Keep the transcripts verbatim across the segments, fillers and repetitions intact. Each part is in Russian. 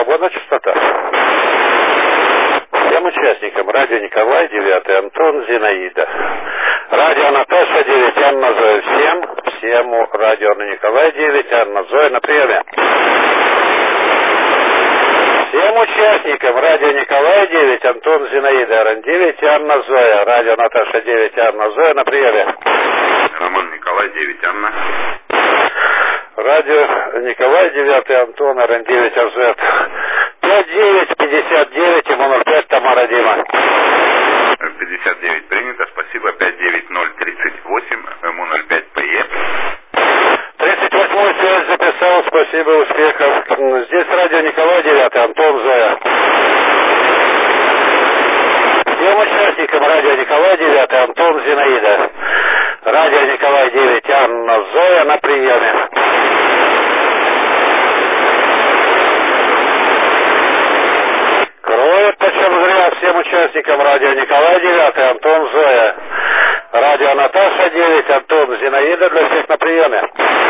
свободная частота. Всем участникам радио Николай, девятый Антон, Зинаида. Радио Наташа, девять Анна, Зоя. Всем, всем радио Николай, девять Анна, Зоя на приеме. Всем участникам радио Николай, девять Антон, Зинаида, РН девять Анна, Зоя. Радио Наташа, девять Анна, Зоя на приеме. Роман Николай, девять Анна. Радио Николай, девятый Антон, РН девять АЗ. пять девять пятьдесят девять, ему ноль пять, Тамара Дима. пятьдесят девять принято, спасибо. пять девять ноль тридцать восемь, ему ноль пять ПЕ. тридцать восьмую связь записал, спасибо, успехов. Здесь радио Николай, девятый Антон, Зоя. Всем участникам радио Николай, девятый Антон, Зинаида. Радио Николай, девять Анна, Зоя на приеме. Кроет почем зря всем участникам радио Николай, девятый Антон, Зоя. Радио Наташа, девять Антон, Зинаида для всех на приеме.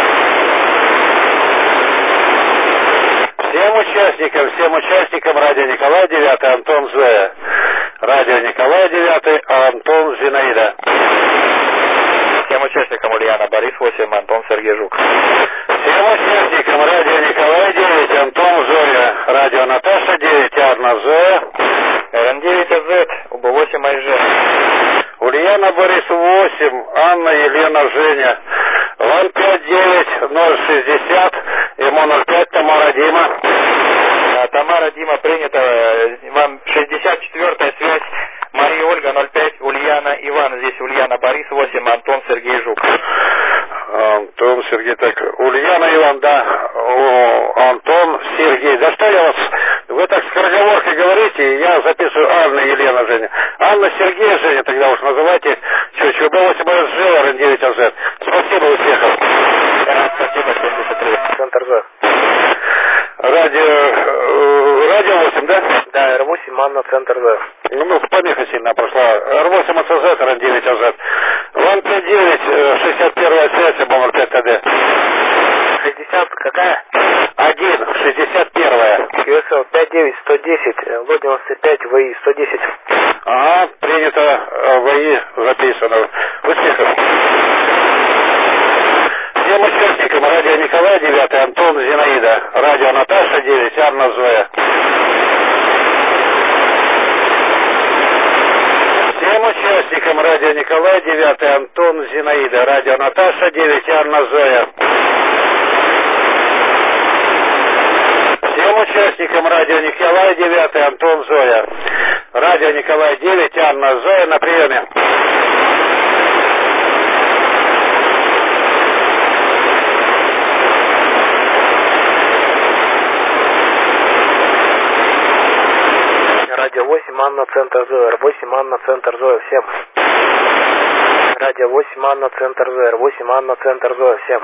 Всем участникам, всем участникам радио Николай, девятый Антон, Зоя. Радио Николай, девятый Антон, Зинаида. Всем участникам Ульяна, Борис, восемь, Антон, Сергей Жук. Всем участникам радио Николай, девять Антон, Зоя. Радио Наташа, девять Анна, Зоя. РН девять АЗ, УБ восемь АЖ. Ульяна, Борис, восемь, Анна, Елена, Женя. Ван пять девять ноль шестьдесят, ему ноль пять, Тамара Дима. А, Тамара Дима принято, вам шестьдесят четвёртая связь, Мария Ольга ноль пять, Ульяна Иван, здесь Ульяна, Борис, восемь, Антон, Сергей Жук. Антон, Сергей, так, Ульяна Иван, да, О, Антон, Сергей. Да что я вас, вы так скороговоркой говорите, я записываю Анна, Елена, Женя. Анна, Сергей, Женя, тогда уж называйте чуть-чуть. УБ восемь АЖ, РН девять АЗ. Спасибо, успехов. Да, спасибо, семьдесят три, центр З. Радио, радио восемь, да? Да, Р восемь, Анна, центр З. Ну, помеха сильно прошла. Р восемь АЦЗ, РН девять АЗ. Ван пять девять, шестьдесят первая связь, ноль пять ТД. шестьдесят какая? один, шестьдесят первая. КСЛ пять девять сто десять, Ло девяносто пять, ВИ сто десять. Ага, принято, ВИ записано. Успехов. Всем участникам радио Николай, девятый Антон, Зинаида. Радио Наташа, девять Анна, Зоя. Всем участникам радио Николай, девятый Антон, Зинаида. Радио Наташа, девять Анна, Зоя. Всем участникам радио Николай, девятый Антон, Зоя. Радио Николай, девять Анна, Зоя на приеме. Радио восемь, Анна, центр З. Р восемь, Анна, центр Зоя, всем. Радио восемь, Анна, центр З. Р восемь, Анна, центр Зоя, всем.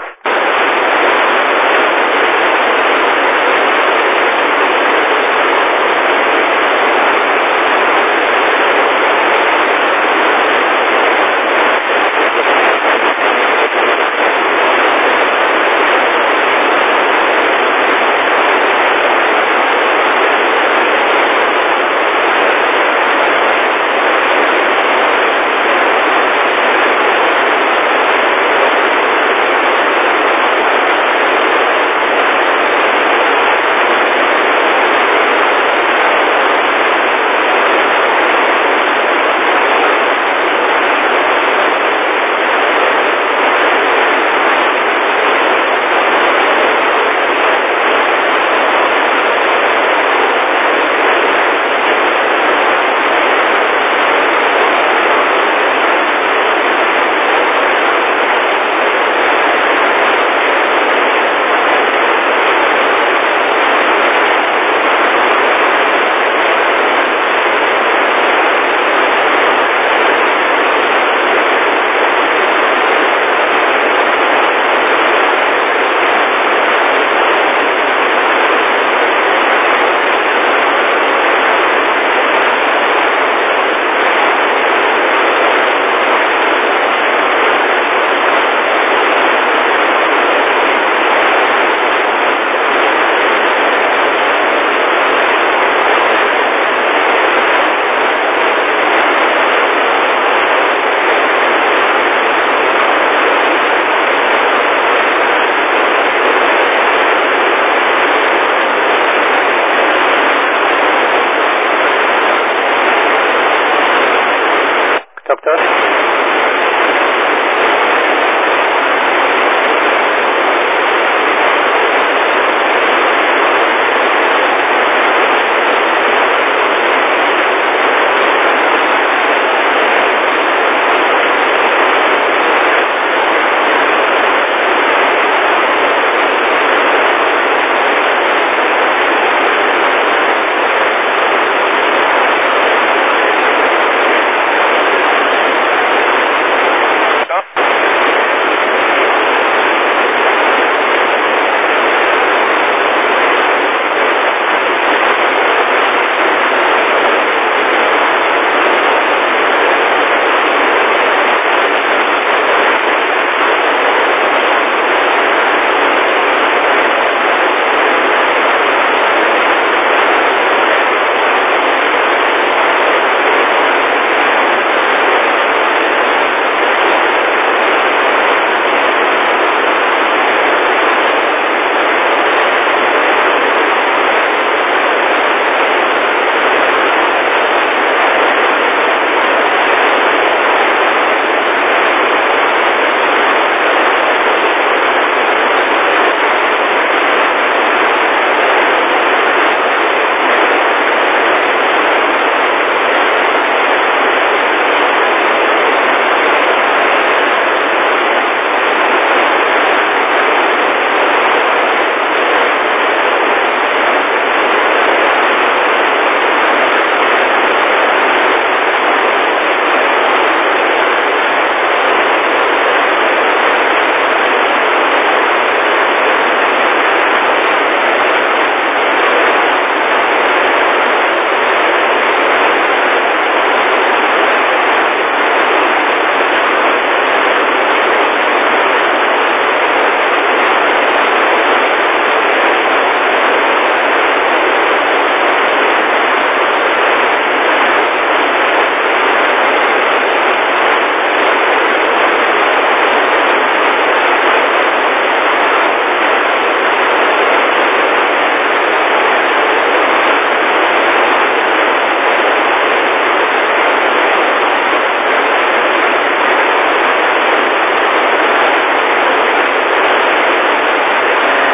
Это